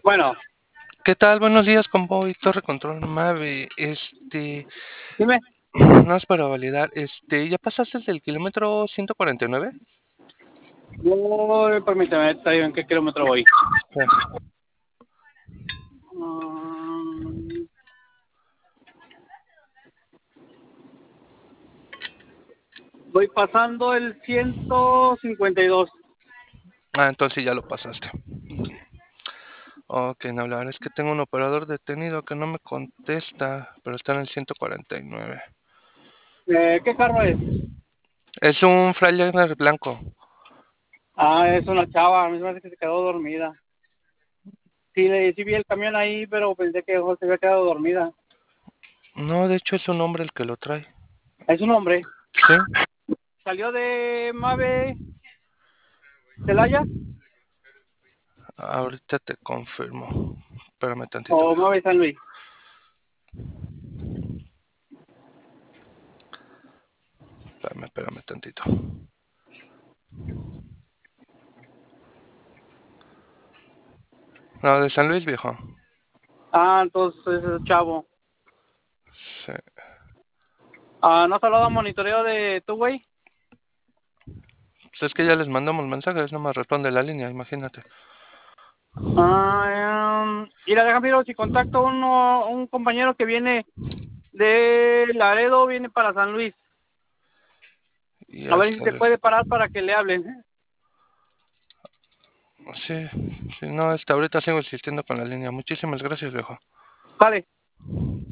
Bueno, ¿Qué tal? Buenos días, convoy, Torre Control Mave. dime, No es para validar. ¿Ya pasaste del kilómetro 149? permíteme, está bien, ¿en qué kilómetro voy? Sí. Mm, Voy pasando el 152. Ah, entonces sí, ya lo pasaste. Ok, no, la verdad es que tengo un operador detenido que no me contesta, pero está en el 149. ¿Qué carro es? Es un Freightliner blanco. Ah, es una chava, a mí me parece que se quedó dormida. Sí, sí vi el camión ahí, pero pensé que se había quedado dormida. No, de hecho es un hombre el que lo trae. Es un hombre. Sí, ¿Salió de Mave Celaya ahorita te confirmo. Espérame tantito, o viejo. Mave San Luis? Espérame tantito. No, de San Luis, viejo. Ah, entonces es chavo. Sí. Ah, ¿no has hablado a monitoreo de tu güey? Pues es que ya les mandamos mensajes, no me responde la línea, imagínate. Mira, déjame ver si contacto un compañero que viene de Laredo, viene para San Luis. Y A ver si hasta se el... puede parar para que le hablen. Sí, sí, no, ahorita sigo insistiendo con la línea. Muchísimas gracias, viejo. Vale.